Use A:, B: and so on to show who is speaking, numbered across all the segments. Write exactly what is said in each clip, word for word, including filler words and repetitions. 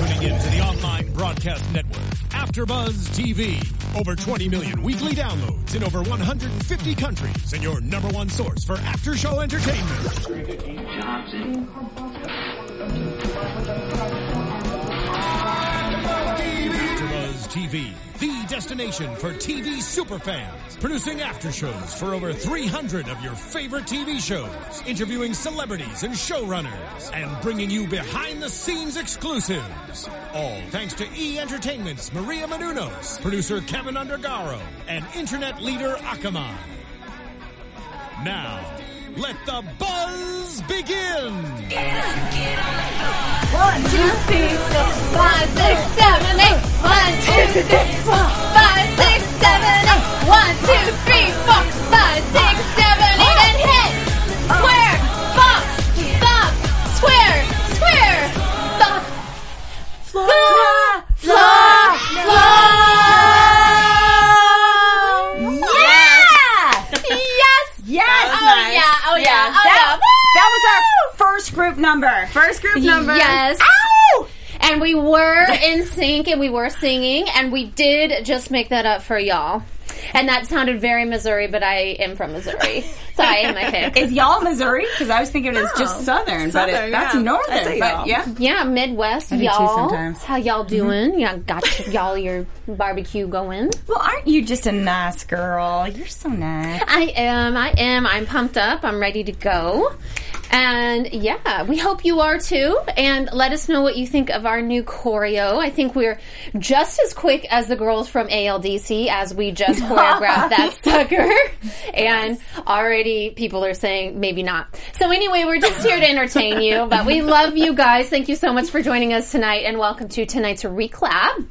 A: tuning in to the online broadcast network, AfterBuzz T V. Over twenty million weekly downloads in over one hundred fifty countries, and your number one source for after-show entertainment. AfterBuzz T V, the destination for T V superfans, producing aftershows for over three hundred of your favorite T V shows, interviewing celebrities and showrunners, and bringing you behind-the-scenes exclusives. All thanks to E! Entertainment's Maria Menounos, producer Kevin Undergaro, and internet leader Akamai. Now, let the buzz begin!
B: One, two, three, four, five, six, seven, eight. One, two, three, four, five, six, seven, eight. One, two, three, four, five, six, seven, eight, and hit! Square, bump, bump, square, square, bump, floor, floor, floor. Yeah! Yes!
C: Yes!
B: Oh yeah! Oh yeah! Oh yeah!
C: That was our first group number.
D: First group number.
B: Yes.
C: Ow!
B: And we were in sync and we were singing and we did just make that up for y'all. And that sounded very Missouri, but I am from Missouri. So I am my pick.
C: Is y'all Missouri? Because I was thinking it was
D: No.
C: just Southern,
D: Southern,
C: but it, that's
D: yeah.
C: Northern.
D: I say
C: But
D: y'all.
C: yeah.
B: Yeah, Midwest,
C: I do too
B: y'all.
C: sometimes.
B: How y'all doing? Yeah, got y'all your barbecue going.
C: Well, aren't you just a nice girl? You're so nice.
B: I am, I am. I'm pumped up. I'm ready to go. And yeah, we hope you are too. And let us know what you think of our new choreo. I think we're just as quick as the girls from A L D C as we just choreographed that sucker. And already people are saying maybe not. So anyway, we're just here to entertain you. But we love you guys. Thank you so much for joining us tonight. And welcome to tonight's reclap.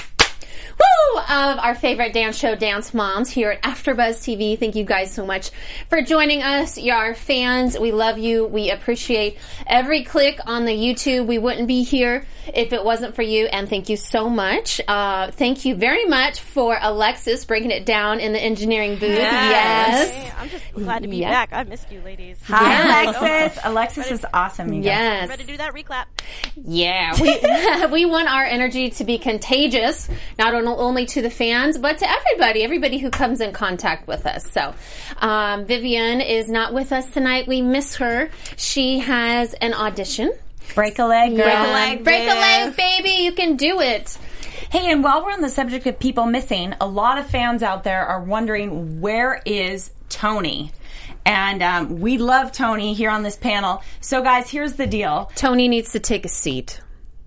B: Woo! Of our favorite dance show, Dance Moms, here at AfterBuzz T V. Thank you guys so much for joining us. You're our fans. We love you. We appreciate every click on the YouTube. We wouldn't be here if it wasn't for you, and thank you so much. Uh, thank you very much for Alexis breaking it down in the engineering booth. Yes.
D: Hey, I'm just glad to be
B: Yeah.
D: back. I missed you, ladies.
C: Hi,
B: Yes.
C: Alexis. Alexis is awesome, you guys.
B: Yes.
D: Ready to do that reclap?
B: Yeah, we we want our energy to be contagious, not on- only to the fans, but to everybody, everybody who comes in contact with us. So, um, Vivian is not with us tonight. We miss her. She has an audition.
C: Break a leg, girl.
B: Yeah.
D: leg,
B: Break a
D: Viv.
B: leg, baby. You can do it.
C: Hey, and while we're on the subject of people missing, a lot of fans out there are wondering, where is Tony? And um, we love Tony here on this panel. So, guys, here's the deal.
B: Tony needs to take a seat.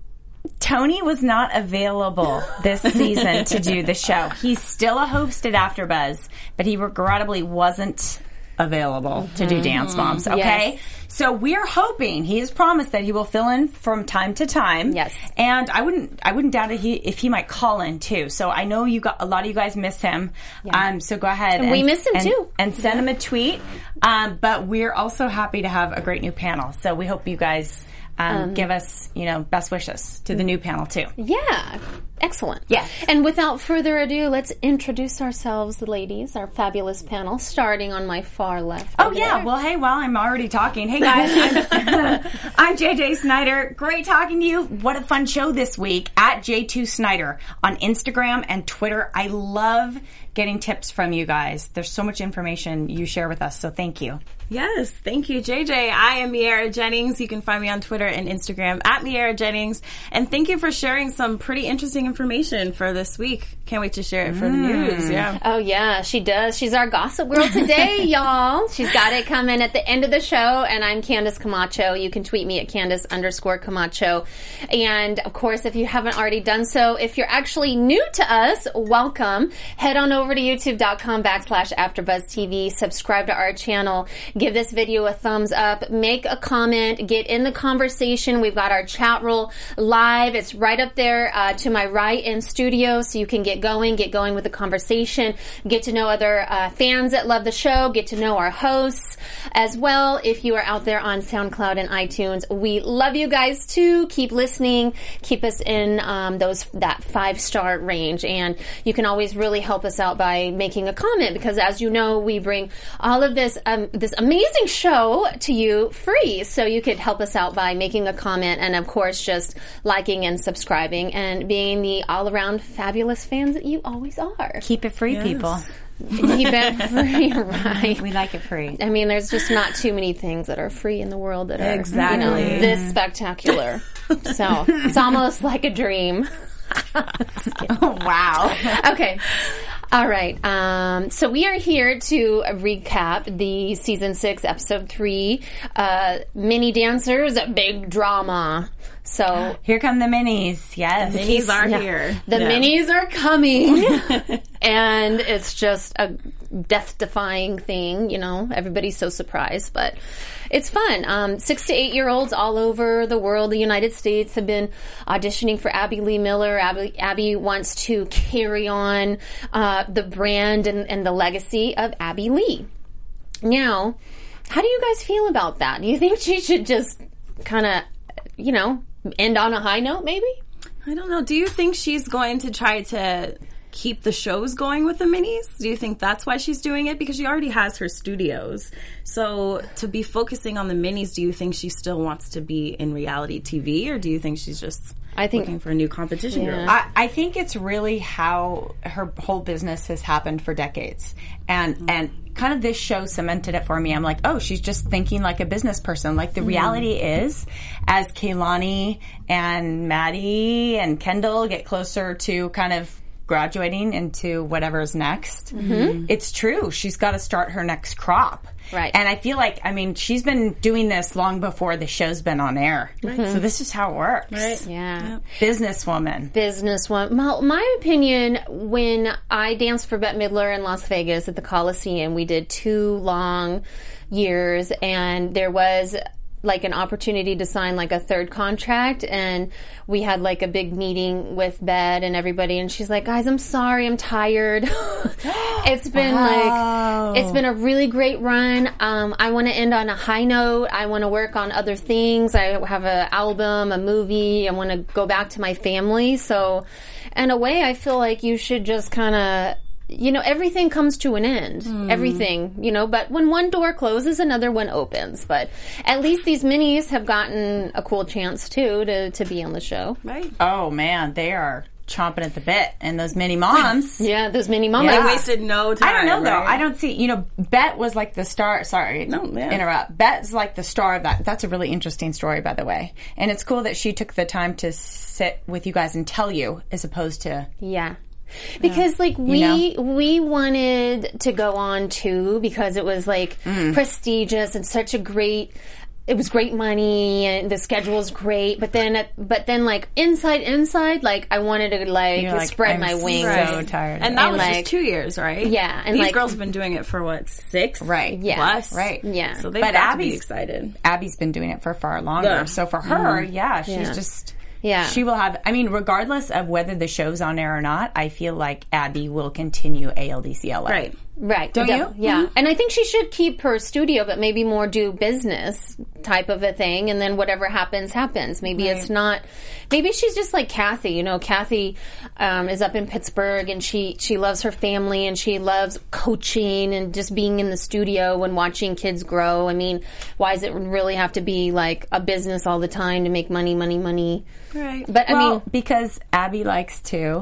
C: Tony was not available this season to do the show. He's still a host at AfterBuzz, but he regrettably wasn't available to do Dance Moms, okay?
B: Yes.
C: So we're hoping, he has promised that he will fill in from time to time.
B: Yes.
C: And I wouldn't I wouldn't doubt it he, if he might call in too. So I know you got a lot of you guys miss him.
B: Yeah.
C: Um so go ahead
B: And we miss him
C: and,
B: too.
C: And send him a tweet. Um but we're also happy to have a great new panel. So we hope you guys Um, give us, you know, best wishes to the new panel too.
B: Yeah. Excellent.
C: Yes.
B: And without further ado, let's introduce ourselves, ladies, our fabulous panel, starting on my far left.
C: Oh
B: over
C: yeah,
B: there.
C: well hey, well I'm already talking. Hey guys, I'm, I'm J J Snyder. Great talking to you. What a fun show this week at J two Snyder on Instagram and Twitter. I love getting tips from you guys. There's so much information you share with us, so thank you.
D: Yes, thank you, J J. I am Miera Jennings. You can find me on Twitter and Instagram at Miera Jennings. And thank you for sharing some pretty interesting information for this week. Can't wait to share it for the news. Yeah.
B: Oh, yeah, she does. She's our gossip girl today, y'all. She's got it coming at the end of the show, and I'm Candace Camacho. You can tweet me at Candace underscore Camacho. And, of course, if you haven't already done so, if you're actually new to us, welcome. Head on over to youtube.com backslash AfterBuzzTV. Subscribe to our channel. Give this video a thumbs up. Make a comment. Get in the conversation. We've got our chat roll live. It's right up there uh, to my right in studio, so you can get going, get going with the conversation, get to know other uh, fans that love the show, get to know our hosts as well. If you are out there on SoundCloud and iTunes, we love you guys too. Keep listening. Keep us in um, those that five star range, and you can always really help us out by making a comment, because as you know, we bring all of this um, this amazing amazing show to you free. So you could help us out by making a comment and, of course, just liking and subscribing and being the all-around fabulous fans that you always are.
C: Keep it free, yes. people.
B: Keep it free, right?
C: We like it free.
B: I mean, there's just not too many things that are free in the world that are
C: exactly.
B: you know, this spectacular. So it's almost like a dream.
C: Oh, wow.
B: Okay. All right. Um, so we are here to recap the season six, episode three, uh, mini dancers, big drama. So
C: here come the minis. Yes.
D: The minis are yeah. here.
B: The
D: yeah.
B: minis are coming. And it's just a death-defying thing, you know. Everybody's so surprised, but it's fun. Um, six to eight-year-olds all over the world, the United States, have been auditioning for Abby Lee Miller. Abby, Abby wants to carry on uh, the brand and, and the legacy of Abby Lee. Now, how do you guys feel about that? Do you think she should just kind of, you know, end on a high note, maybe?
D: I don't know. Do you think she's going to try to keep the shows going with the minis? Do you think that's why she's doing it? Because she already has her studios. So to be focusing on the minis, do you think she still wants to be in reality T V, or do you think she's just I think, looking for a new competition
B: yeah.
D: girl?
C: I, I think it's really how her whole business has happened for decades. And mm-hmm. and kind of this show cemented it for me. I'm like, oh, she's just thinking like a business person. Like the mm-hmm. reality is, as Kaylani and Maddie and Kendall get closer to kind of graduating into whatever's next, mm-hmm. it's true. She's got to start her next crop.
B: Right.
C: And I feel like, I mean, she's been doing this long before the show's been on air. Mm-hmm. So this is how it works.
D: Right.
B: Yeah.
D: Yep.
C: Businesswoman.
B: Businesswoman. My, my opinion, when I danced for Bette Midler in Las Vegas at the Coliseum, we did two long years, and there was like an opportunity to sign like a third contract, and we had like a big meeting with Bette and everybody, and she's like, guys, I'm sorry, I'm tired. It's been
C: wow.
B: like, it's been a really great run. Um, I want to end on a high note. I want to work on other things. I have an album, a movie. I want to go back to my family. So in a way, I feel like you should just kind of, you know, everything comes to an end. Mm. Everything, you know, but when one door closes, another one opens. But at least these minis have gotten a cool chance, too, to, to be on the show.
D: Right.
C: Oh, man, they are chomping at the bit. And those mini moms.
B: Yeah, those mini moms.
D: Yeah. They wasted no time.
C: I don't know, though.
D: Right?
C: I don't see, you know, Bette was like the star. Sorry,
D: no, yeah.
C: interrupt. Bette's like the star of that. That's a really interesting story, by the way. And it's cool that she took the time to sit with you guys and tell you, as opposed to...
B: Yeah. Because, like, we you know? we wanted to go on, too, because it was, like, mm. prestigious and such a great... It was great money, and the schedule was great, but then, but then, like, inside, inside, like, I wanted to, like,
C: like
B: spread
C: I'm
B: my wings.
C: so tired.
D: And that
B: and
D: was
B: like,
D: just two years, right?
B: Yeah. And
D: These
B: like,
D: girls have been doing it for, what, six?
C: Right.
B: Yeah.
D: Plus?
C: Right.
B: Yeah.
D: So they've
C: but
D: got
C: Abby's,
D: to be excited.
C: Abby's been doing it for far longer.
D: Yeah.
C: So for her,
D: mm-hmm.
C: yeah, she's
B: yeah.
C: just...
B: Yeah.
C: She will have, I mean, regardless of whether the show's on air or not, I feel like Abby will continue A L D C L A.
D: Right.
B: Right.
C: Don't
B: yeah,
C: you?
B: Yeah.
C: Mm-hmm.
B: And I think she should keep her studio, but maybe more do business type of a thing. And then whatever happens, happens. Maybe
C: right.
B: it's not, maybe she's just like Kathy. You know, Kathy um, is up in Pittsburgh, and she, she loves her family, and she loves coaching and just being in the studio and watching kids grow. I mean, why does it really have to be like a business all the time to make money, money, money?
D: Right.
B: But I
C: well,
B: mean,
C: because Abby likes to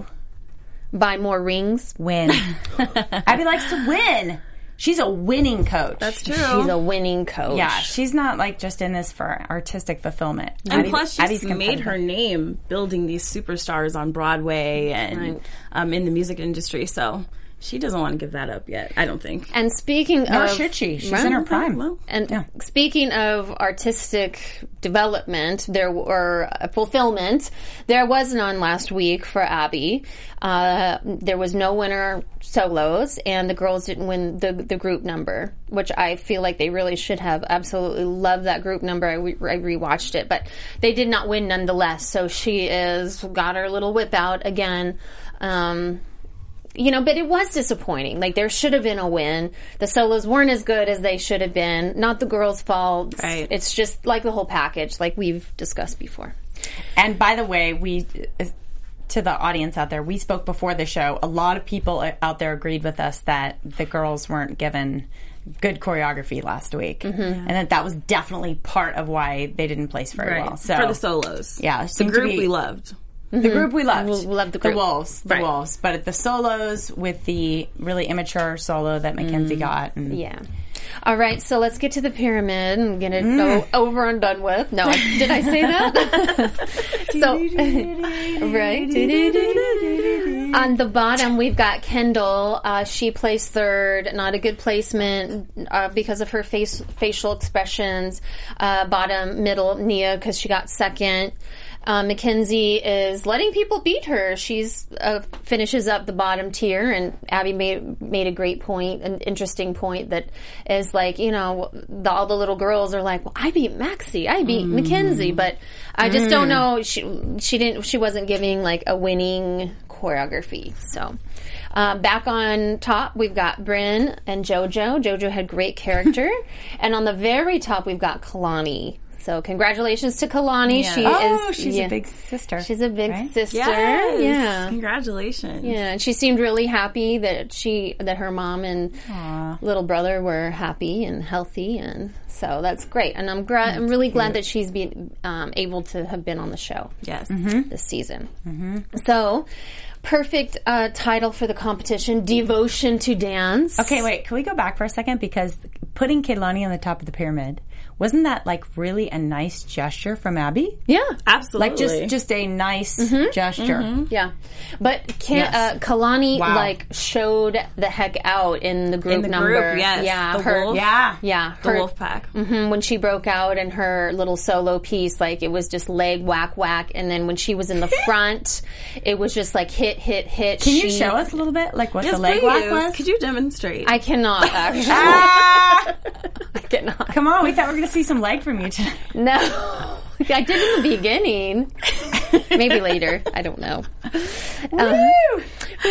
B: buy more rings.
C: win. Abby likes to win. She's a winning coach.
D: That's true.
B: She's a winning coach.
C: Yeah, she's not like just in this for artistic fulfillment.
D: And
C: Abby,
D: plus, she's
C: Abby's
D: made her name building these superstars on Broadway and
B: Right.
D: um, in the music industry. So she doesn't want to give that up yet, I don't think.
B: And speaking
C: Nor
B: of...
C: should she. She's
B: Right.
C: in her prime.
D: Well,
B: And
C: Yeah.
B: speaking of artistic development, there or uh, fulfillment, there was none last week for Abby. Uh, there was no winner solos, and the girls didn't win the the group number, which I feel like they really should have. Absolutely love that group number. I, re- I rewatched it, but they did not win nonetheless. So she is got her little whip out again. Um, You know, but it was disappointing. Like, there should have been a win. The solos weren't as good as they should have been. Not the girls' fault.
D: Right.
B: It's just like the whole package, like we've discussed before.
C: And by the way, we, to the audience out there, we spoke before the show. A lot of people out there agreed with us that the girls weren't given good choreography last week, mm-hmm. and that that was definitely part of why they didn't place very
D: right.
C: well. So
D: for the solos,
C: yeah,
D: the group we loved.
C: The mm-hmm. group we loved.
B: We loved the group.
C: The Wolves. The
B: right.
C: Wolves. But the solos with the really immature solo that Mackenzie mm. got. And
B: yeah. All right, so let's get to the pyramid and get it mm. o- over and done with. No, I, did I say that? So, right. On the bottom, we've got Kendall. Uh, she placed third. Not a good placement uh, because of her face facial expressions. Uh, bottom, middle, Nia, because she got second. Uh, Mackenzie is letting people beat her. She's uh, finishes up the bottom tier, and Abby made made a great point, an interesting point that is like, you know, the, all the little girls are like, well, I beat Maxie, I beat mm. Mackenzie, but I just mm. don't know. She she didn't. She wasn't giving like a winning choreography. So uh, back on top, we've got Bryn and JoJo. JoJo had great character, and on the very top, we've got Kalani. So congratulations to Kalani.
C: Yeah.
B: She
C: oh,
B: is
C: she's
B: yeah,
C: a big sister.
B: She's a big
C: right?
B: sister.
D: Yes.
B: Yeah.
D: Congratulations.
B: Yeah, and she seemed really happy that she that her mom and Aww. little brother were happy and healthy, and so that's great. And I'm gra- I'm really glad that she's been um, able to have been on the show.
D: Yes,
B: mm-hmm. this season. Mm-hmm. So. Perfect uh, title for the competition, Devotion to Dance.
C: Okay, wait, can we go back for a second? Because putting Kehlani on the top of the pyramid, wasn't that like really a nice gesture from Abby?
B: Yeah,
D: absolutely.
C: Like just, just a nice mm-hmm. gesture.
B: Mm-hmm. Yeah. But Ke-
C: yes.
B: uh, Kalani
C: wow.
B: like showed the heck out in the group
D: in the
B: number.
D: Group, yes.
B: Yeah,
D: the
B: her,
D: wolf.
C: Yeah.
B: Yeah.
D: The
B: her,
D: wolf pack.
B: Mm-hmm, when she broke out in her little solo piece, like it was just leg whack whack, and then when she was in the front, it was just like hit hit hit.
C: Can
B: she,
C: you show us a little bit, like what
D: yes,
C: the leg
D: please.
C: whack was?
D: Could you demonstrate?
B: I cannot actually.
C: ah!
B: I cannot.
C: Come on, we thought we were going to see some leg from you today.
B: No, I did in the beginning. Maybe later. I don't know.
C: Woo!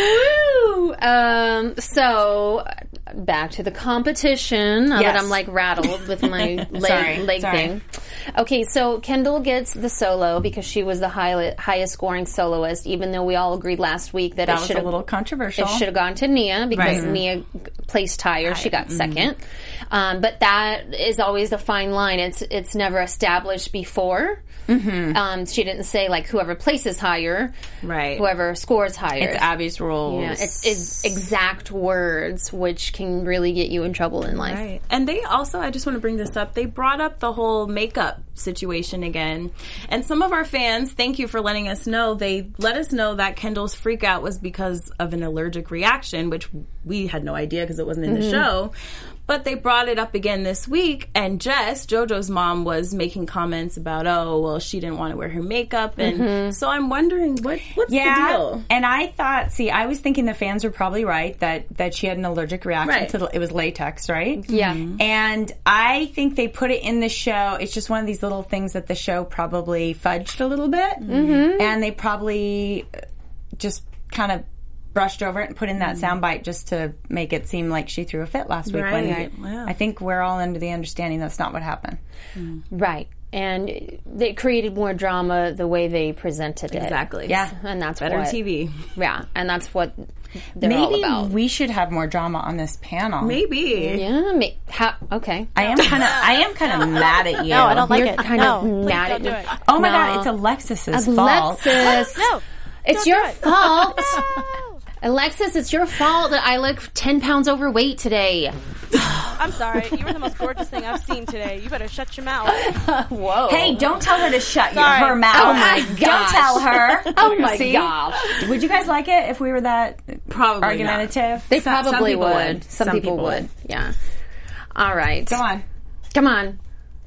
B: Um, woo! Um, so back to the competition. Now
C: yes.
B: that I'm like rattled with my leg,
C: sorry,
B: leg
C: sorry.
B: thing. Okay, so Kendall gets the solo because she was the high, highest scoring soloist, even though we all agreed last week that,
C: that
B: it
C: was
B: should
C: a little controversial.
B: It should have gone to Nia because
C: right.
B: Nia placed higher. She got
C: mm-hmm.
B: second. Um, but that is always a fine line. It's it's never established before. Mm-hmm. Um, she didn't say like whoever places higher,
D: right?
B: Whoever scores higher.
C: It's Abby's rules.
B: Yeah, it's, it's exact words, which can really get you in trouble in life.
D: Right. And they also, I just want to bring this up. They brought up the whole makeup situation again, and some of our fans, thank you for letting us know. They let us know that Kendall's freak out was because of an allergic reaction, which we had no idea because it wasn't in mm-hmm. the show. But they brought it up again this week, and Jess, JoJo's mom, was making comments about, oh, well, she didn't want to wear her makeup. And mm-hmm. so I'm wondering, what what's
C: yeah,
D: the deal?
C: And I thought, see, I was thinking the fans were probably right, that, that she had an allergic reaction
D: right.
C: to, it was latex, right?
B: Yeah.
C: Mm-hmm. And I think they put it in the show. It's just one of these little things that the show probably fudged a little bit. Mm-hmm. And they probably just kind of brushed over it and put in that soundbite just to make it seem like she threw a fit last week.
D: Right.
C: When I,
D: Wow.
C: I think we're all under the understanding that's not what happened.
B: Mm. Right. And they created more drama the way they presented it.
D: Exactly.
C: Yeah.
B: And that's
D: better
B: what,
D: T V.
B: Yeah. And that's what they're
C: Maybe
B: all about.
C: we should have more drama on this panel.
D: Maybe.
B: Yeah. May, how, okay.
C: I am kind of I am kind of mad at you.
E: No, I don't like
B: You're
E: it.
B: kind
E: no,
B: of
E: please
B: mad
E: don't
B: at
E: do
B: me.
E: it.
C: Oh my
B: No.
C: god, it's Alexis's fault.
B: Alexis.
E: No,
B: It's
E: don't
B: your
E: do it.
B: fault. Alexis, it's your fault that I look ten pounds overweight today.
E: I'm sorry. You were the most gorgeous thing I've seen today. You better shut your mouth.
B: Whoa.
C: Hey, don't tell her to shut your,
E: Sorry.
C: her mouth.
B: Oh my
C: Don't
B: gosh.
C: tell her.
B: Oh my
C: See?
B: gosh.
C: Would you guys like it if we were that
D: Probably
C: argumentative?
B: They
D: Some- some
B: probably
D: people
B: would.
D: would.
B: Some,
D: Some
B: people,
D: people
B: would.
D: would.
B: Yeah. All right.
C: Go on.
B: Come on.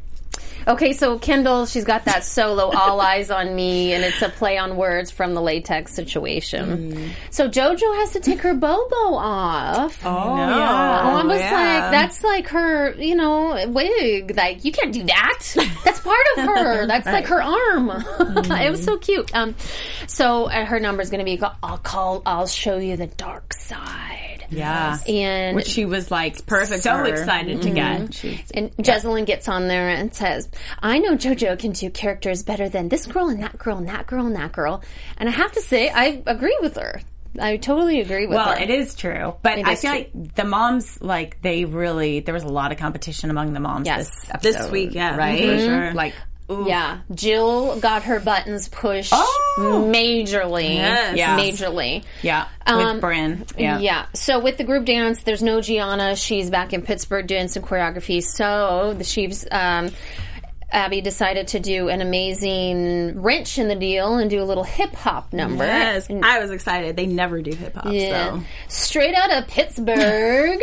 B: Okay, so Kendall, she's got that solo All Eyes on Me, and it's a play on words from the latex situation. Mm. So JoJo has to take her bobo off.
C: Oh,
D: No.
C: yeah.
B: I was
D: yeah.
B: like, that's like her, you know, wig. Like, you can't do that. That's part of her. That's like her arm. Mm. It was so cute. Um, so uh, her number is going to be, I'll call, I'll show you the dark side.
C: Yeah.
B: And
C: Which she was like
D: Perfect.
C: so
D: for her.
C: excited to get. She-
B: And Jezelyn gets on there and says, I know JoJo can do characters better than this girl and that girl and that girl and that girl. And I have to say, I agree with her. I totally agree with
C: Well,
B: her.
C: it is true, but
B: It
C: I
B: is
C: feel
B: true.
C: like the moms, like they really, there was a lot of competition among the moms
B: Yes.
C: this episode,
D: This week, yeah,
C: right?
D: for sure.
C: Like, ooh.
B: Yeah, Jill got her buttons pushed
C: Oh!
B: majorly.
D: Yes.
C: Yeah.
B: Majorly.
C: yeah,
B: Um,
C: with Bryn, yeah.
B: Yeah. So with the group dance, there's no Gianna. She's back in Pittsburgh doing some choreography. So the she's um, Abby decided to do an amazing wrench in the deal and do a little hip hop number.
D: Yes,
B: And-
D: I was excited. They never do hip hop.
B: yeah.
D: So.
B: Straight out of Pittsburgh.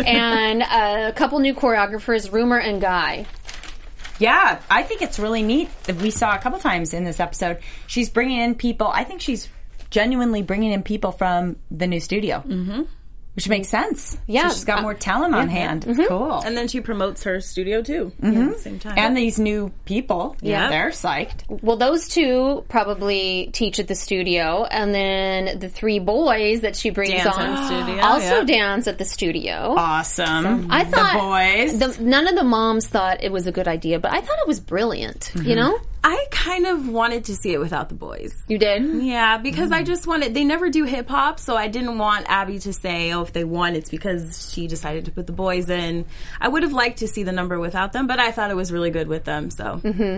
B: And uh, a couple new choreographers, Rumor and Guy.
C: Yeah, I think it's really neat that we saw a couple times in this episode. She's bringing in people. I think she's genuinely bringing in people from the new studio, mm-hmm. which makes sense.
B: Yeah.
C: So she's got more talent on hand. It's cool.
D: And then she promotes her studio too at the same time.
C: And these new people,
B: Yeah.
C: they're psyched.
B: Well, those two probably teach at the studio, and then the three boys that she brings
D: Dance
B: on
D: at the studio,
B: also
D: yeah.
B: dance at the studio.
C: Awesome.
B: I thought
C: the boys.
B: the- none of the moms thought it was a good idea, but I thought it was brilliant. You know,
D: I kind of wanted to see it without the boys.
B: you did.
D: Yeah, because I just wanted, they never do hip hop, so I didn't want Abby to say, oh, if they won, it's because she decided to put the boys in. I would have liked to see the number without them, but I thought it was really good with them, so.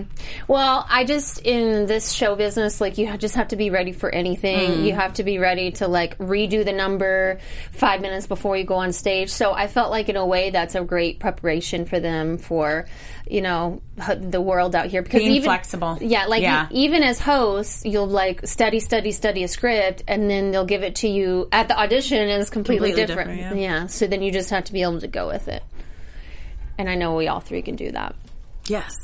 B: Well, I just in this show business, like you just have to be ready for anything. You have to be ready to like redo the number five minutes before you go on stage. So I felt like in a way that's a great preparation for them for, you know, h- the world out here because
C: Being
B: even
C: flexible.
B: Yeah, like
C: Yeah.
B: e- even as hosts, you'll like study, study, study a script, and then they'll give it to you at the audition, and it's completely,
D: Completely
B: different.
D: different,
B: yeah, so then you just have to be able to go with it. And I know we all three can do that.
D: Yes.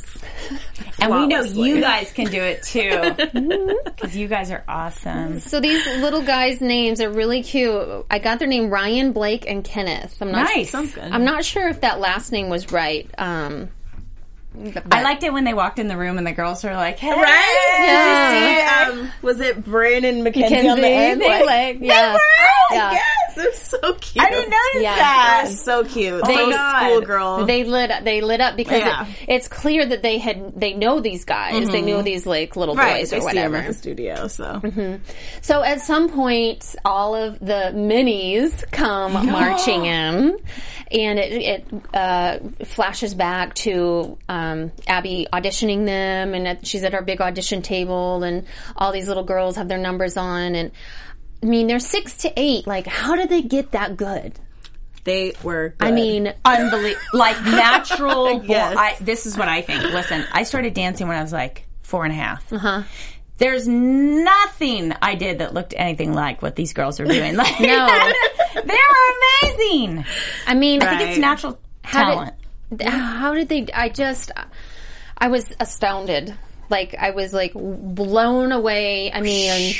C: and we know
D: flawlessly.
C: you guys can do it too. Because you guys are awesome.
B: So these little guys' names are really cute. I got their name Ryan, Blake, and Kenneth. I'm not
C: Nice.
D: Sounds good.
B: I'm not sure if that last name was right. Um,
C: I liked it when they walked in the room and the girls were like, hey.
D: Right? Did you see, um, was it Bryn and Mackenzie, on the end?
B: they
D: Like,
B: like, yeah. Yeah.
D: Yes, it was so cute.
C: I didn't notice
B: Yeah.
C: that.
D: It was so cute.
C: my
D: so
C: God.
D: schoolgirl.
B: They lit they lit up because
D: Yeah.
B: it, it's clear that they had they know these guys. They know these like little
D: right,
B: boys
D: they
B: or
D: see them
B: whatever.
D: at the studio, so.
B: So at some point, all of the minis come marching in, and it, it uh, flashes back to um, Abby auditioning them, and at, she's at our big audition table, and all these little girls have their numbers on, and I mean they're six to eight. Like, how did they get that good?
D: They were good.
B: I mean,
C: Unbelievable. Like natural.
D: Yes.
C: I, this is what I think. Listen, I started dancing when I was like four and a half.
B: uh-huh.
C: There's nothing I did that looked anything like what these girls are doing. Like,
B: No.
C: they're amazing.
B: I mean,
C: I think it's natural talent.
B: Did, how did they? I just, I was astounded. Like I was like blown away. I mean,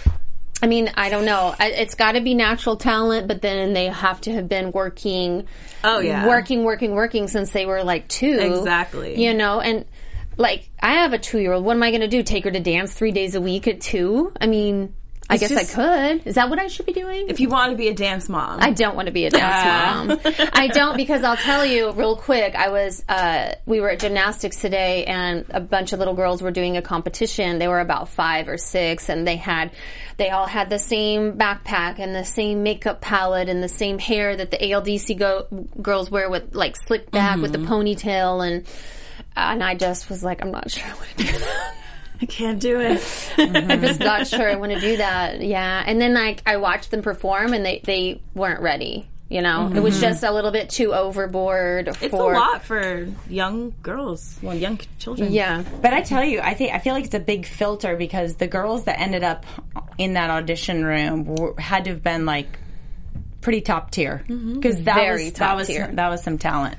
B: I mean, I don't know. I- It's got to be natural talent, but then they have to have been working.
D: Oh, yeah.
B: working, working, working since they were like two.
D: Exactly.
B: You know, and like I have a two-year-old. What am I going to do? Take her to dance three days a week at two? I mean. I
D: It's
B: guess
D: just-
B: I could. Is that what I should be doing?
D: if you want to be a dance mom.
B: I don't want to be a dance mom. I don't because I'll tell you real quick. I was uh, we were at gymnastics today, and a bunch of little girls were doing a competition. They were about five or six, and they had they all had the same backpack and the same makeup palette and the same hair that the A L D C go- girls wear with like slick back with the ponytail, and and I just was like, I'm not sure I want to do that.
D: I can't do it.
B: I'm just not sure I want to do that. Yeah. And then like I watched them perform and they, they weren't ready. You know, mm-hmm. It was just a little bit too overboard.
D: It's
B: for,
D: a lot for young girls, well, young children.
B: Yeah.
C: But I tell you, I think I feel like it's a big filter because the girls that ended up in that audition room were, had to have been like pretty top tier because that
B: Very
C: was
B: top
C: that was
B: tier.
C: that was some talent.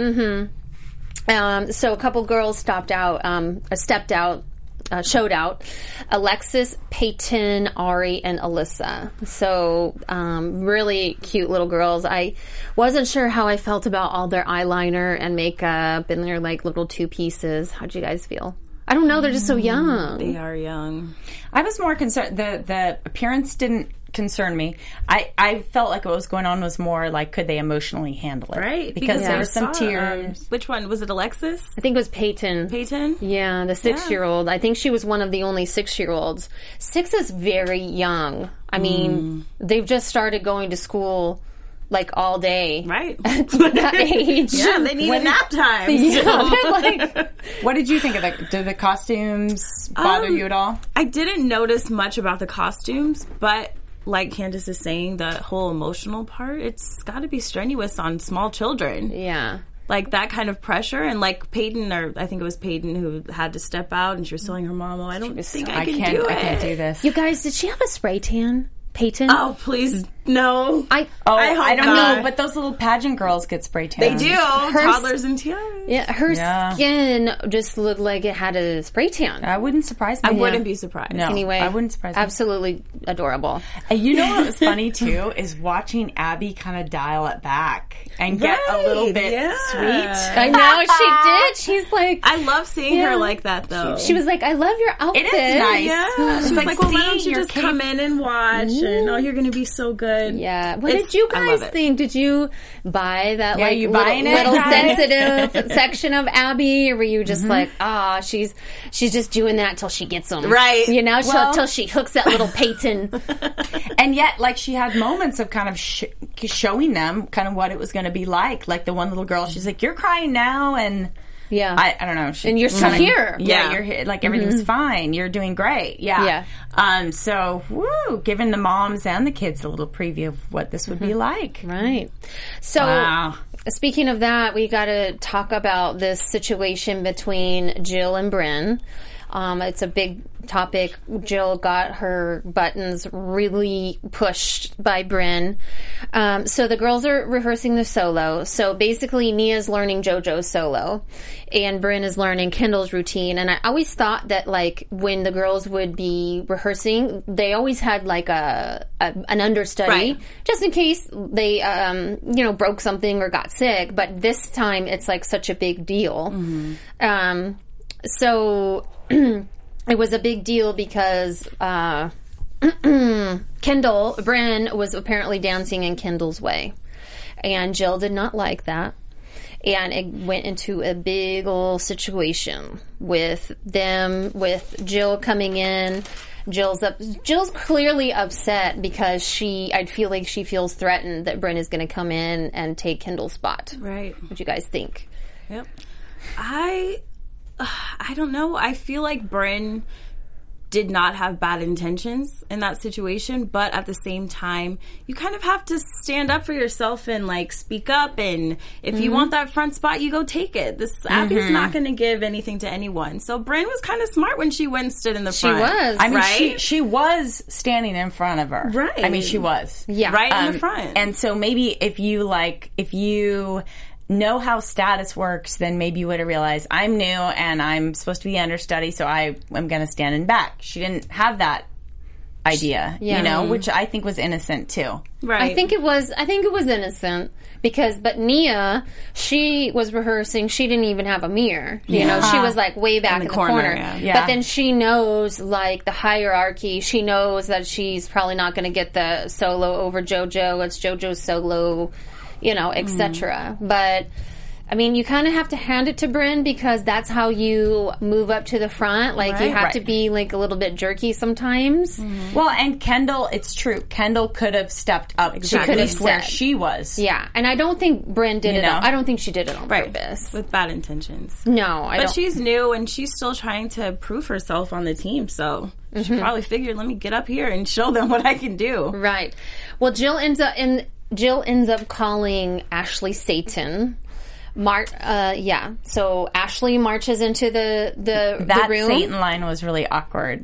B: Um, so a couple girls stopped out, um, uh, stepped out, uh, showed out. Alexis, Peyton, Ari, and Alyssa. So um, really cute little girls. I wasn't sure how I felt about all their eyeliner and makeup and their like little two pieces. How'd you guys feel? I don't know. They're just so young.
D: They are young.
C: I was more concerned. The the appearance didn't concern me. I, I felt like what was going on was more like, could they emotionally handle it?
D: Right.
C: Because
D: Yeah.
C: there
D: I
C: were some
D: saw,
C: tears.
D: Um, which one? Was it Alexis?
B: I think it was Peyton.
D: Peyton?
B: Yeah, the six-year-old. I think she was one of the only six-year-olds. Six is very young. I mean, they've just started going to school like all day.
D: Right.
B: At that age.
D: Yeah, they need a nap time.
B: Yeah, they're like,
C: What did you think of the, did the costumes bother
D: Um,
C: you at all?
D: I didn't notice much about the costumes, but like Candace is saying, the whole emotional part, it's got to be strenuous on small children.
B: yeah.
D: Like that kind of pressure. And like Peyton, or I think it was Peyton who had to step out and she was telling her mom, oh, I don't think I,
C: I
D: can
C: can't,
D: do it.
C: I can't do this.
B: You guys, did she have a spray tan? Peyton?
D: Oh, please, no.
B: I,
C: oh,
D: I hope
C: I don't
D: not.
C: know, but those little pageant girls get spray tan.
D: They do. Toddlers and tiaras.
B: yeah, her
C: Yeah.
B: skin just looked like it had a spray tan.
C: That wouldn't surprise me.
D: I wouldn't be surprised.
C: No.
B: Anyway,
C: I wouldn't surprise me.
B: absolutely adorable.
C: And you know what was funny too is watching Abby kind of dial it back and get a little
D: Right,
C: bit
D: yeah.
C: sweet.
B: I know, she did. She's like,
D: I love seeing
B: Yeah.
D: her like that, though.
B: she was like, I love your outfit.
C: It is nice.
D: Yeah,
C: She's
D: she's
C: like,
D: like, well, why
C: "See,
D: don't you
C: your
D: just
C: cape-
D: come in and watch? And oh, you're gonna be so good.
B: Yeah. What
D: It's-
B: did you
D: I love
B: guys
D: it.
B: think? Did you buy that
C: Yeah,
B: like
C: you
B: little,
C: buying it,
B: little
C: guys?
B: sensitive section of Abby, or were you just like, ah, she's she's just doing that till she gets them,
D: Right.
B: You know,
C: Well-
B: till she hooks that little Peyton.
C: And yet, like, she had moments of kind of sh- showing them kind of what it was going to be like. Like the one little girl, she's like, "You're crying now," and
B: Yeah.
C: I, I don't know. She,
B: And you're still
C: kinda-
B: here.
C: Yeah,
D: Yeah.
C: you're here. Like everything's fine. You're doing great. Yeah.
B: Yeah.
C: Um. So, woo, giving the moms and the kids a little preview of what this would be like.
B: Right. So,
C: Wow.
B: speaking of that, we got to talk about this situation between Jill and Bryn. Um, it's a big topic. Jill got her buttons really pushed by Bryn. Um, so the girls are rehearsing the solo. So basically, Nia's learning JoJo's solo, and Bryn is learning Kendall's routine. And I always thought that, like, when the girls would be rehearsing, they always had like a, a an understudy,
D: Right.
B: just in case they, um, you know, broke something or got sick. But this time, it's like such a big deal. Um, so it was a big deal because uh, Kendall, Bryn was apparently dancing in Kendall's way. And Jill did not like that. And it went into a big old situation with them, with Jill coming in. Jill's up, Jill's clearly upset because she, I feel like she feels threatened that Bryn is going to come in and take Kendall's spot.
D: Right.
B: What do you guys think?
D: Yep. I, uh, I don't know. I feel like Bryn did not have bad intentions in that situation, but at the same time, you kind of have to stand up for yourself and like speak up. And if
B: Mm-hmm.
D: you want that front spot, you go take it. This Abby's not going to give anything to anyone. So Bryn was kind of smart when she went and stood in the
B: She
D: front.
B: was.
C: I mean,
D: Right?
C: she she was standing in front of her.
D: Right.
C: I mean, she was.
B: Yeah.
D: right in
C: Um,
D: the front.
C: And so maybe if you like, if you know how status works, then maybe you would have realized I'm new and I'm supposed to be understudy, so I am going to stand in back. She didn't have that idea,
B: Yeah.
C: you know, which I think was innocent too.
D: right.
B: I think it was. I think it was innocent because, but Nia, she was rehearsing. She didn't even have a mirror. You know, she was like way back in the, corner.
D: corner, yeah.
C: Yeah.
B: But then she knows like the hierarchy. She knows that she's probably not going to get the solo over JoJo. It's JoJo's solo, you know, et cetera. But I mean, you kind of have to hand it to Bryn because that's how you move up to the front. Like you
D: Right.
B: have to
C: Right.
B: be like a little bit jerky sometimes.
C: Well, and Kendall, it's true. Kendall could have stepped up
B: She
C: to
B: could
C: at
B: have
C: least where
B: said.
C: she was.
B: Yeah, and I don't think Bryn did
C: You
B: it.
C: know?
B: On, I don't think she did it on
D: right.
B: purpose.
D: With bad intentions.
B: No, I
D: But
B: don't.
D: she's new and she's still trying to prove herself on the team. So
B: Mm-hmm.
D: she probably figured, let me get up here and show them what I can do.
B: Right. Well, Jill ends up in. Jill ends up calling Ashley Satan. Mar- uh, yeah. So Ashley marches into the the,
C: That
B: the room.
C: Satan line was really awkward.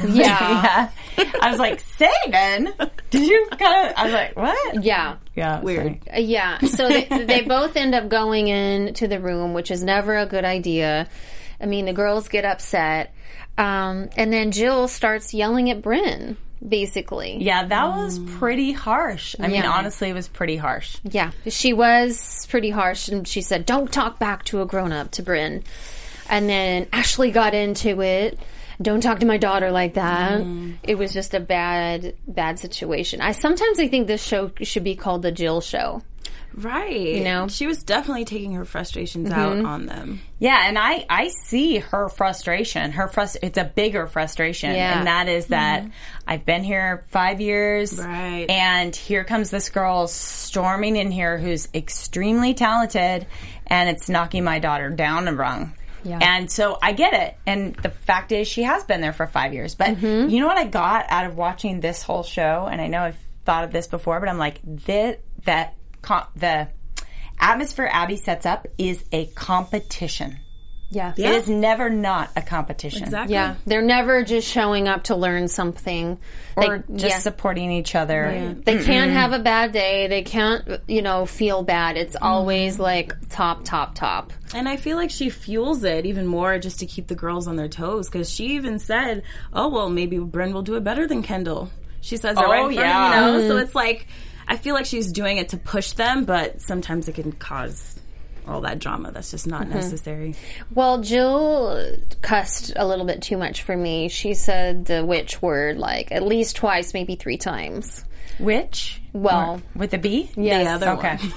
B: Yeah.
C: yeah. I was like, Satan? Did you kind of, I was like, what?
B: Yeah.
C: Yeah.
D: Weird.
B: Uh, Yeah. So they, they both end up going into the room, which is never a good idea. I mean, the girls get upset. Um, and then Jill starts yelling at Bryn, basically.
C: Yeah, that was pretty harsh. I mean,
B: Yeah.
C: honestly, it was pretty harsh.
B: Yeah, she was pretty harsh, and she said, "Don't talk back to a grown-up," to Bryn. And then Ashley got into it. Don't talk to my daughter like that. Mm. It was just a bad, bad situation. I sometimes I think this show should be called the Jill Show.
D: Right.
B: You know?
D: She was definitely taking her frustrations mm-hmm. out on them.
C: Yeah, and I, I see her frustration. Her frust- It's a bigger frustration. Yeah. And that is that mm-hmm. I've been here five years.
D: Right.
C: And here comes this girl storming in here who's extremely talented, and it's knocking my daughter down a rung. Yeah. And so I get it. And the fact is she has been there for five years. But mm-hmm. you know what I got out of watching this whole show? And I know I've thought of this before, but I'm like, that... that the atmosphere Abby sets up is a competition.
B: Yeah.
C: yeah. It is never not a competition.
D: Exactly.
B: Yeah. They're never just showing up to learn something.
C: Or
B: they,
C: just
B: yeah.
C: supporting each other.
B: Right. They Mm-mm. can't have a bad day. They can't, you know, feel bad. It's mm-hmm. always like top, top, top.
D: And I feel like she fuels it even more just to keep the girls on their toes, because she even said, oh, well, maybe Bryn will do it better than Kendall. She says it
C: oh,
D: right in front,
C: yeah.
D: you know?
B: Mm-hmm.
D: So it's like, I feel like she's doing it to push them, but sometimes it can cause all that drama that's just not mm-hmm. necessary.
B: Well, Jill cussed a little bit too much for me. She said the witch word like at least twice, maybe three times.
C: Witch?
B: Well,
C: or, with a B?
B: Yes.
D: The other
C: okay.
D: one.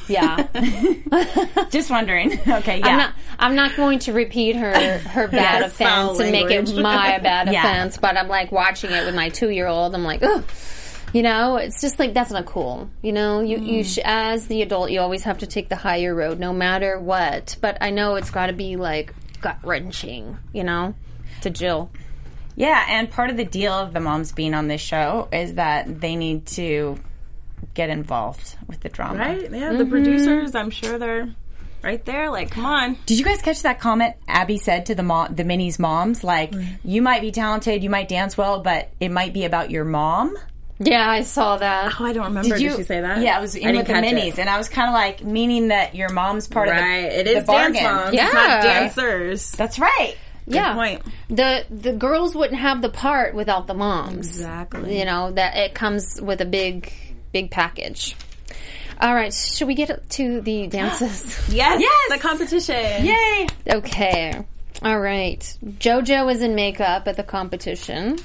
B: Yeah.
C: Just wondering. Okay, yeah.
B: I'm not, I'm not going to repeat her, her bad
D: yes,
B: offense and make it my bad
C: yeah.
B: offense, but I'm like watching it with my two-year-old. I'm like, ugh. You know, it's just like, that's not cool. You know, you, mm. you sh- as the adult, you always have to take the higher road, no matter what. But I know it's got to be, like, gut-wrenching, you know, to Jill.
C: Yeah, and part of the deal of the moms being on this show is that they need to get involved with the drama.
D: Right? Yeah, mm-hmm. the producers, I'm sure they're right there, like, come on.
C: Did you guys catch that comment Abby said to the mom, the Minnie's moms? Like, mm. you might be talented, you might dance well, but it might be about your mom?
B: Yeah, I saw that.
D: Oh, I don't remember. Did, you, Did she say that?
C: Yeah, it was in with the minis, it. And I was kind of like, meaning that your mom's part
D: right.
C: of the
D: Right, it is
C: the bargain.
D: dance moms.
B: Yeah.
D: It's not dancers.
C: That's right.
D: Good
B: yeah.
D: point.
B: The the girls wouldn't have the part without the moms.
D: Exactly.
B: You know, that it comes with a big, big package. All right, should we get to the dances?
D: yes,
C: yes,
D: the competition.
C: Yay.
B: Okay. All right. JoJo is in makeup at the competition.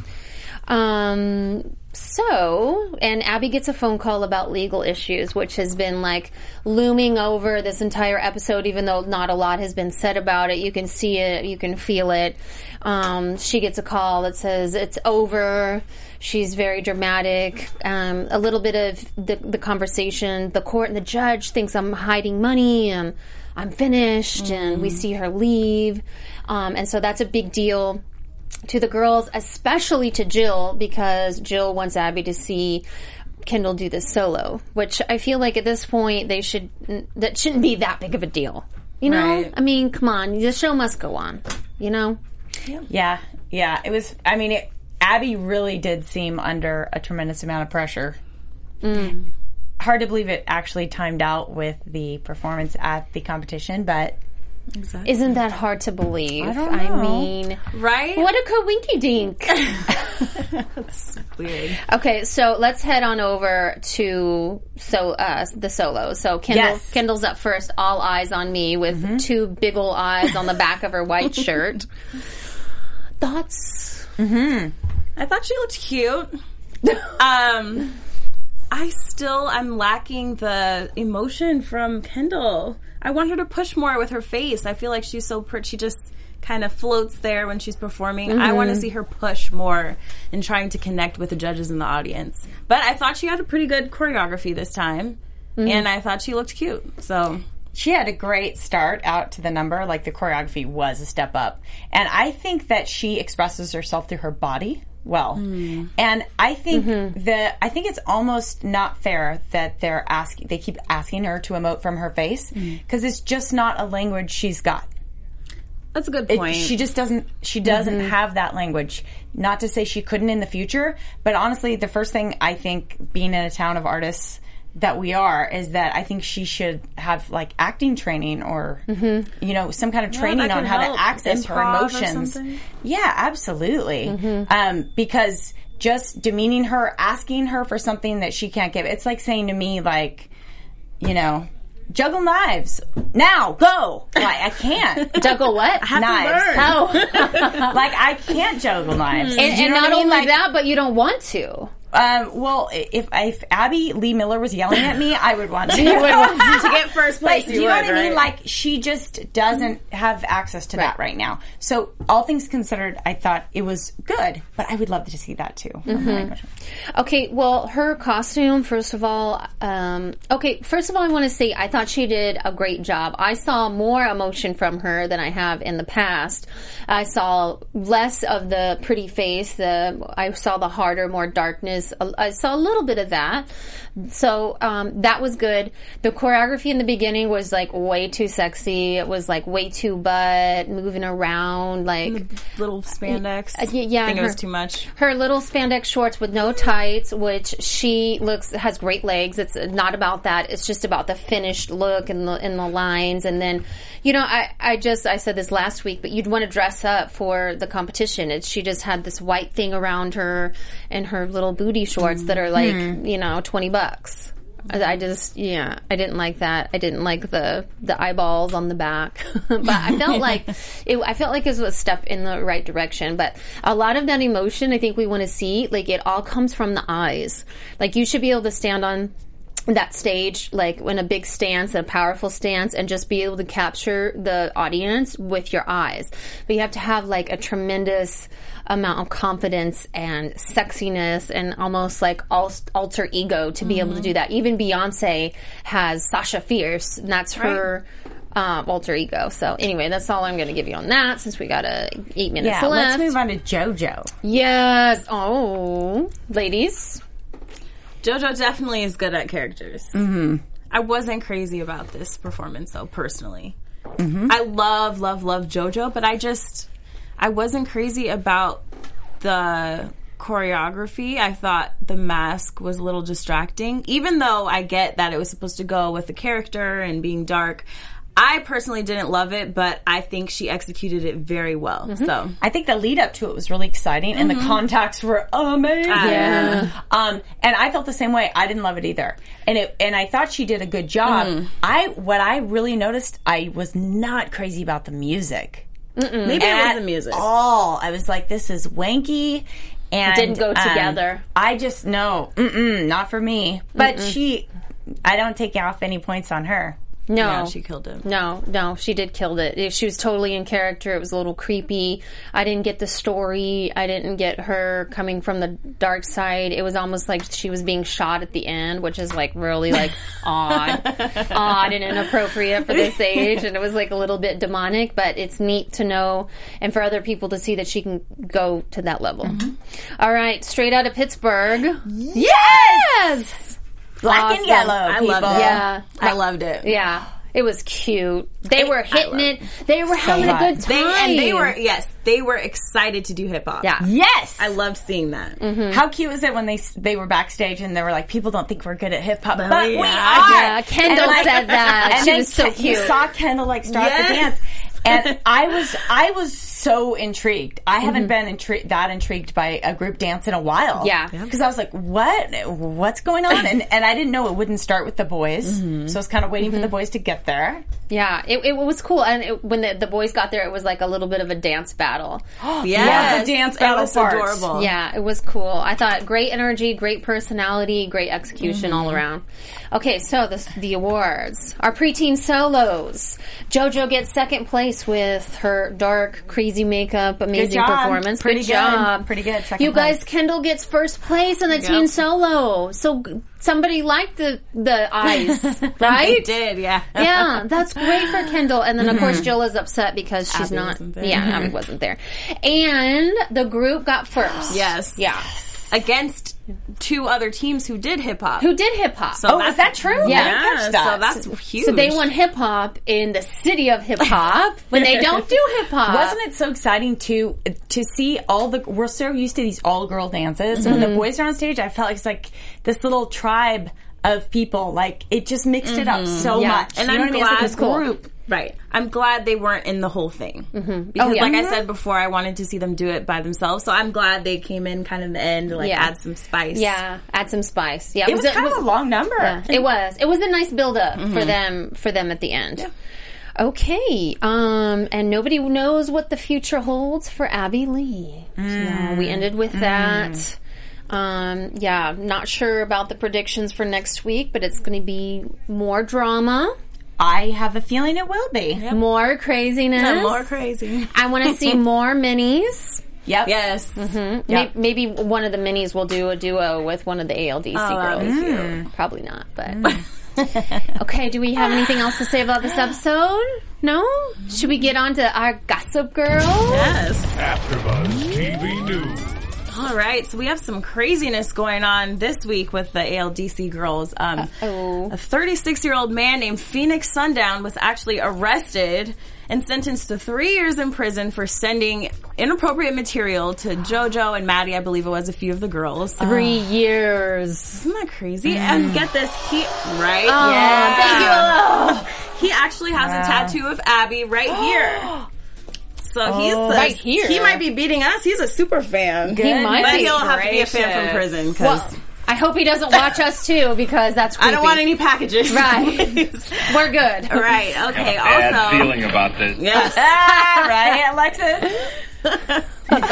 B: Um... So, and Abby gets a phone call about legal issues, which has been like looming over this entire episode, even though not a lot has been said about it. You can see it, you can feel it. Um, she gets a call that says it's over. She's very dramatic. Um, a little bit of the, the conversation. The court and the judge thinks I'm hiding money and I'm finished, mm. and we see her leave. Um, and so that's a big deal to the girls, especially to Jill, because Jill wants Abby to see Kendall do this solo, which I feel like at this point they should, that shouldn't be that big of a deal. You know?
D: Right.
B: I mean, come on, the show must go on, you know?
C: Yeah, yeah. It was, I mean, it, Abby really did seem under a tremendous amount of pressure.
B: Mm.
C: Hard to believe it actually timed out with the performance at the competition, but
B: exactly. Isn't that hard to believe?
C: I don't know.
B: I mean,
D: right?
B: What a coinky dink.
D: That's weird.
B: Okay, so let's head on over to so uh, the solo. So Kendall,
C: yes.
B: Kendall's up first. All eyes on me with mm-hmm. two big ol' eyes on the back of her white shirt. Thoughts?
C: Mm-hmm.
D: I thought she looked cute. um, I still am lacking the emotion from Kendall. I want her to push more with her face. I feel like she's so pretty. She just kind of floats there when she's performing. Mm-hmm. I want to see her push more in trying to connect with the judges and the audience. But I thought she had a pretty good choreography this time. Mm-hmm. And I thought she looked cute. So
C: she had a great start out to the number. Like, the choreography was a step up. And I think that she expresses herself through her body well. Mm. And I think mm-hmm. that I think it's almost not fair that they're asking they keep asking her to emote from her face, because mm. it's just not a language she's got.
D: That's a good point.
C: It, she just doesn't she doesn't
B: mm-hmm.
C: have that language. Not to say she couldn't in the future, but honestly, the first thing I think, being in a town of artists that we are, is that I think she should have like acting training, or mm-hmm. you know, some kind of training
D: yeah,
C: on how
D: help.
C: to access her
D: Improv
C: emotions. Yeah, absolutely. Mm-hmm. Um, because just demeaning her, asking her for something that she can't give, it's like saying to me, like, you know, juggle knives. Now, go. Like, I can't.
B: Juggle what?
C: Knives.
B: Oh.
C: Like, I can't juggle knives.
B: And,
C: Do you
B: and
C: know
B: not
C: what I mean?
B: only
C: Like,
B: that, but you don't want to.
C: Um, well, if if Abby Lee Miller was yelling at me, I would want to.
B: You would want
D: to get first place.
C: Like,
D: you
C: do you know
D: would,
C: what I mean?
D: right?
C: Like, she just doesn't have access to that right now. So, all things considered, I thought it was good, but I would love to see that too.
B: Mm-hmm. Okay, well, her costume, first of all, um, okay, first of all, I want to say I thought she did a great job. I saw more emotion from her than I have in the past. I saw less of the pretty face. The I saw the harder, more darkness. I saw a little bit of that. So um, that was good. The choreography in the beginning was like way too sexy. It was like way too butt, moving around, like
D: little spandex.
B: Uh, yeah,
D: I think
B: her,
D: it was too much.
B: Her little spandex shorts with no tights, which she looks has great legs. It's not about that. It's just about the finished look and the and the lines. And then, you know, I I just I said this last week, but you'd want to dress up for the competition. It's she just had this white thing around her and her little booty shorts that are like
C: Mm-hmm.
B: you know twenty bucks. I I just, yeah, I didn't like that. I didn't like the the eyeballs on the back, but I felt like it. I felt like it was a step in the right direction. But a lot of that emotion, I think we want to see, like it all comes from the eyes. Like you should be able to stand on that stage, like in a big stance, a powerful stance, and just be able to capture the audience with your eyes. But you have to have like a tremendous amount of confidence and sexiness and almost like al- alter ego to be mm-hmm. able to do that. Even Beyonce has Sasha Fierce, and that's her um, alter ego. So anyway, that's all I'm going to give you on that since we got a eight minutes
C: yeah,
B: left.
C: Let's move on to JoJo.
B: Yes. Oh, ladies.
D: JoJo definitely is good at characters.
C: Mm-hmm.
D: I wasn't crazy about this performance, though, personally.
C: Mm-hmm.
D: I love, love, love JoJo, but I just, I wasn't crazy about the choreography. I thought the mask was a little distracting. Even though I get that it was supposed to go with the character and being dark, I personally didn't love it, but I think she executed it very well. Mm-hmm. So
C: I think the lead up to it was really exciting, and mm-hmm. the contacts were amazing.
B: Yeah.
C: Um, and I felt the same way. I didn't love it either, and it and I thought she did a good job. Mm-hmm. I what I really noticed, I was not crazy about the music.
D: Mm-mm. Maybe
C: At
D: it was the music.
C: All I was like, this is wanky. And
B: it didn't go together.
C: Um, I just no, mm-mm, not for me. But mm-mm. she, I don't take off any points on her.
B: No,
D: yeah, she killed it.
B: No, no, she did kill it. She was totally in character. It was a little creepy. I didn't get the story. I didn't get her coming from the dark side. It was almost like she was being shot at the end, which is like really like odd, odd and inappropriate for this age. And it was like a little bit demonic, but it's neat to know and for other people to see that she can go to that level. Mm-hmm. All right, straight out of Pittsburgh. Yes!
C: Black
B: awesome.
C: and yellow,
D: I
C: people.
D: loved it.
B: Yeah.
D: I loved it.
B: Yeah. It was cute. They were hitting it. They were having
C: hot.
B: a good time.
D: They, and they were, yes, they were excited to do hip hop.
B: Yeah.
C: Yes!
D: I loved seeing that.
B: Mm-hmm.
C: How cute was it when they they were backstage and they were like, people don't think we're good at hip hop, but
D: yeah.
C: we are.
B: Yeah, Kendall
C: like,
B: said that.
C: And
B: She
C: then
B: was so
C: Ke- You
B: cute.
C: saw Kendall like start
D: Yes.
C: the dance. And I was I was so intrigued. I haven't mm-hmm. been intri- that intrigued by a group dance in a while.
B: Yeah.
C: Because I was like, what? What's going on? And and I didn't know it wouldn't start with the boys. Mm-hmm. So I was kind of waiting mm-hmm. for the boys to get there.
B: Yeah, it, it was cool. And it, when the, the boys got there, it was like a little bit of a dance battle.
C: Yeah, the dance battle
D: it was
C: parts.
D: adorable.
B: Yeah, it was cool. I thought great energy, great personality, great execution mm-hmm. all around. Okay, so the, the awards. Our preteen solos. JoJo gets second place with her dark, crazy makeup, amazing
C: Good job.
B: performance.
C: Pretty
B: good
C: good.
B: job.
C: Pretty good. Second
B: you guys,
C: place.
B: Kendall gets first place in the
D: Yep.
B: teen solo. So somebody liked the, the eyes, right?
D: They did, yeah.
B: Yeah, that's great for Kendall. And then, of course, Jill is upset because she's
D: Abby
B: not.
D: wasn't there.
B: Yeah, Abby wasn't there. And the group got first.
D: Yes.
B: Yeah.
D: Against two other teams who did hip hop.
B: Who did hip hop?
D: So
C: Oh,
D: that's-
C: is that true?
B: Yeah.
C: I didn't catch that.
D: So that's huge.
B: So they won hip hop in the city of hip hop when they don't do hip hop.
C: Wasn't it so exciting to to see all the? We're so used to these all girl dances. So when the boys are on stage, I felt like it's like this little tribe of people. Like it just mixed it up so
B: Yeah.
C: much.
D: And
C: You know
D: I'm
C: what I mean? It's like
D: glad-
C: this
B: Cool.
C: group.
D: Right. I'm glad they weren't in the whole thing. Mm-hmm. Because
B: Oh, yeah.
D: like
B: Mhm.
D: I said before, I wanted to see them do it by themselves. So I'm glad they came in kind of in the end to like
B: Yeah.
D: add some spice.
B: Yeah, add some spice. Yeah,
C: It was kind of a long number.
B: Yeah, it was. It was a nice build up for them for them at the end. Okay, um, and nobody knows what the future holds for Abby Lee. Yeah, we ended with that. Um, yeah, not sure about the predictions for next week, but it's going to be more drama,
C: I have a feeling it will be.
B: more craziness.
D: I'm more crazy.
B: I want to see more minis.
C: Yep.
D: Yes.
B: Mm-hmm. May- Maybe one of the minis will do a duo with one of the A L D C
D: Oh, that
B: girls.
D: would be cute.
B: Probably not, but. Okay, do we have anything else to say about this episode? No? Should we get on to our Gossip Girl?
D: Yes.
A: AfterBuzz T V News.
D: All right, so we have some craziness going on this week with the A L D C girls. Um,
B: Uh-oh.
D: a thirty-six-year-old man named Phoenix Sundown was actually arrested and sentenced to three years in prison for sending inappropriate material to JoJo and Maddie, I believe it was, a few of the girls.
B: Three years.
D: Isn't that crazy? And get this, he right?
B: Oh,
D: yeah.
B: thank
D: He actually has a tattoo of Abby right here. So he's a,
B: Right here.
D: He might be beating us. He's a super fan.
B: He might
D: but
B: be.
D: he'll have to be a fan from
C: Gracious.
D: prison because
B: Well, I hope he doesn't watch us too, because that's creepy.
D: I don't want any packages.
B: Right.
D: Please.
B: We're good.
D: Right. Okay.
F: Bad
D: Also,
F: feeling about this.
D: yes.
C: Ah, right, Alexis?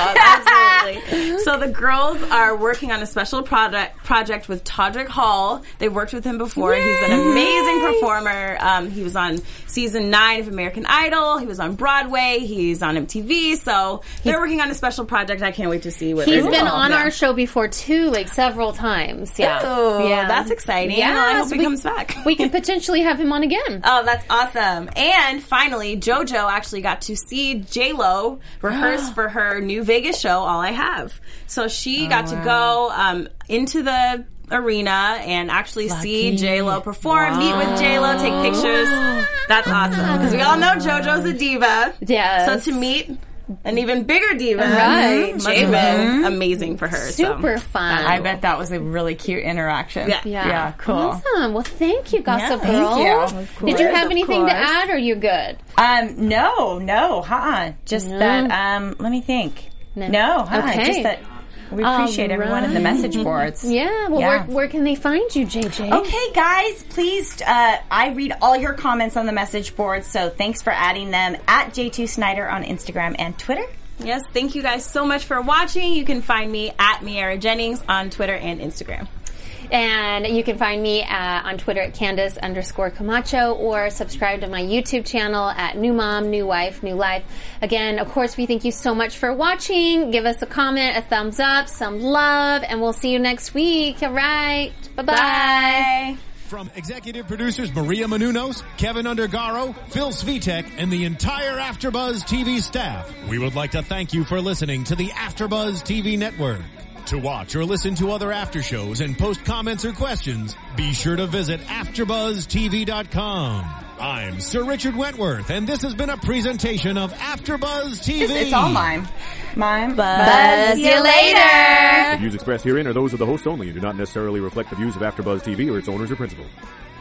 D: Absolutely. So the girls are working on a special project project with Todrick Hall. They've worked with him before. He's an amazing performer. Um, he was on season nine of American Idol. He was on Broadway. He's on M T V. So they're working on a special project. I can't wait to see what
B: He's
D: they're
B: been
D: doing.
B: on
D: Yeah.
B: our show before too, like several times. Yeah.
D: Oh,
B: yeah.
D: that's exciting.
B: Yeah,
D: Well, I hope
B: so
D: he
B: we-
D: comes back.
B: We can potentially have him on again.
D: Oh, that's awesome. And finally, JoJo actually got to see J-Lo rehearse for her new Vegas show, All I Have. So she got to go um, into the arena and actually see J-Lo perform, meet with J-Lo, take pictures. That's awesome. Because we all know JoJo's a diva.
B: Yes.
D: So to meet an even bigger diva
B: Right.
D: must have been amazing for her. so.
B: Super fun.
C: I bet that was a really cute interaction.
D: Yeah.
B: Yeah.
C: Yeah, cool.
B: Awesome. Well, thank you, Gossip
C: Yeah,
B: Girl.
C: thank you.
B: Did you have
C: Of
B: anything to
C: course.
B: add, or you're good?
C: Um, no, no, huh? Just
B: No.
C: that, um, let me think.
B: No.
C: No, huh?
B: Okay.
C: Just that we appreciate
B: All
C: everyone in the
B: right.
C: message boards.
B: Yeah. Well,
C: Yeah.
B: Where, where can they find you, J J?
C: Okay, guys, please, uh, I read all your comments on the message boards, so thanks for adding them at J two Snyder on Instagram and Twitter.
D: Yes, thank you guys so much for watching. You can find me at Miara Jennings on Twitter and Instagram.
B: And you can find me uh, on Twitter at Candace underscore Camacho, or subscribe to my YouTube channel at New Mom, New Wife, New Life. Again, of course, we thank you so much for watching. Give us a comment, a thumbs up, some love, and we'll see you next week. All right. Bye-bye.
D: Bye.
A: From executive producers Maria Menounos, Kevin Undergaro, Phil Svitek, and the entire AfterBuzz T V staff, we would like to thank you for listening to the AfterBuzz T V network. To watch or listen to other after shows and post comments or questions, be sure to visit after buzz T V dot com. I'm Sir Richard Wentworth, and this has been a presentation of AfterBuzz T V.
C: It's, it's all mine. Mine.
B: Buzz you later.
G: The views expressed herein are those of the host only and do not necessarily reflect the views of AfterBuzz T V or its owners or principals.